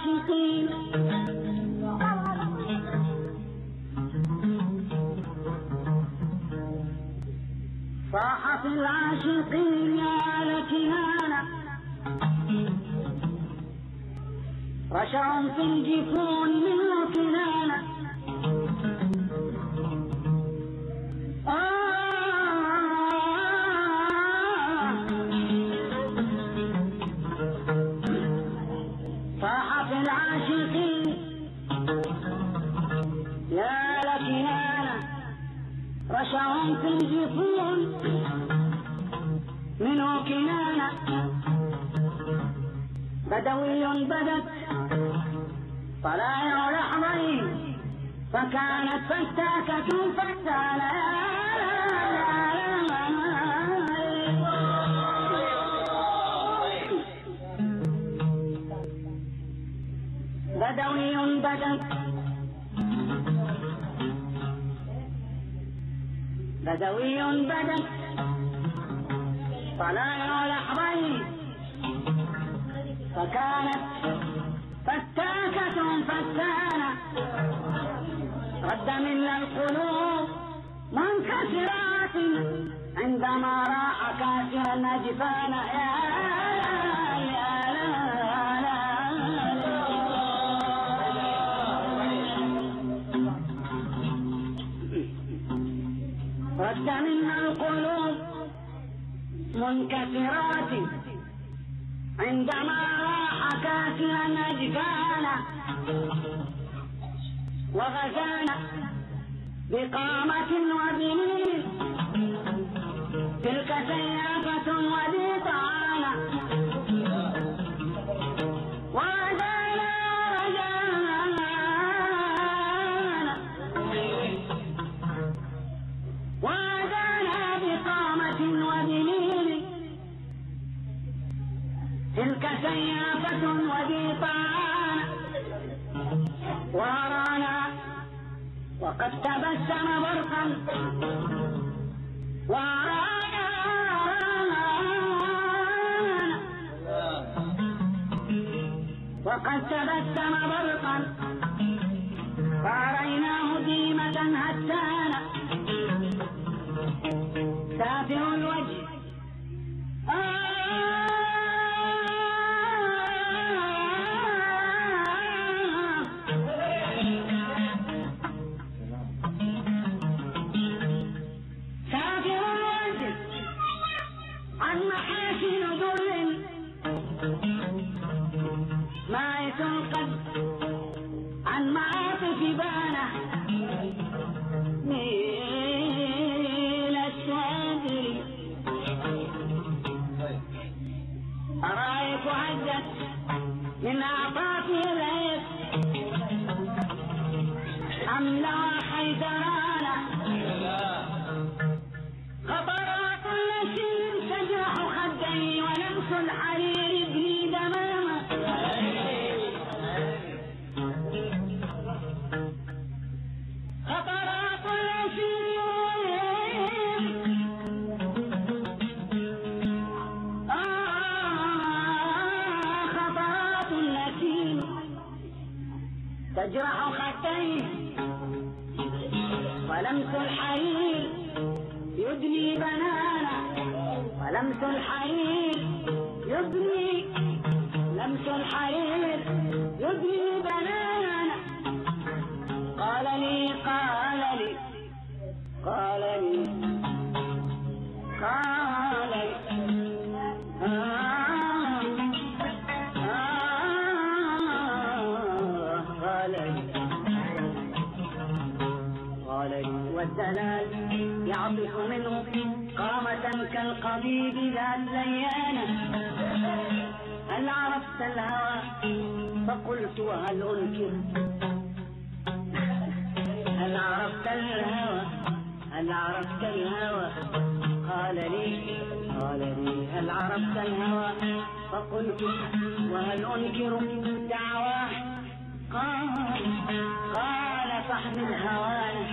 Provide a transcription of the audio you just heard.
العاشقين صاحت العاشقين يا لكنانا رشع في الجفون من كنانا صاحت العاشقين يا لكنانا رشع في الجفون منه كنانة بدوي بدت طلائع لحظين فكانت فتاكة فتانة بدوي بدت بدوي بدت طلائع لحظين فكانت فتاكة فتانة رد منا القلوب منكسرات عندما راح كاسرا نجفانا رد منا القلوب منكسرات عندما راح كاسرا نجفانا وغزانا بقامة وبنين تلك سيافة وذي طعانة وغزانا بقامة وبنين تلك سيافة وذي طعانة ورانا وقد تبسم برقا ورانا وقد تبسم برقا فرأيناه ديمة هتانا سافر الوجه مائت قد عن معاطف بانه ميل الصدر أرايك عجت من أعطاف العيب حملة حيدرانة خطرات التي تجرح خدي ولمس الحرير يجري دمامه خطرات التي خطرات التي تجرح خدي ولمس الحرير يدني بنانا ولمس الحرير يدني لمس الحرير يدني بنانا قال لي والدلال يعطف منه قامة كالقضيب ذات ليانة هل عرفت الهوى فقلت وهل أنكر هل عرفت الهوى قال لي هل عرفت الهوى فقلت وهل أنكر دعواه قال صاحب الهوى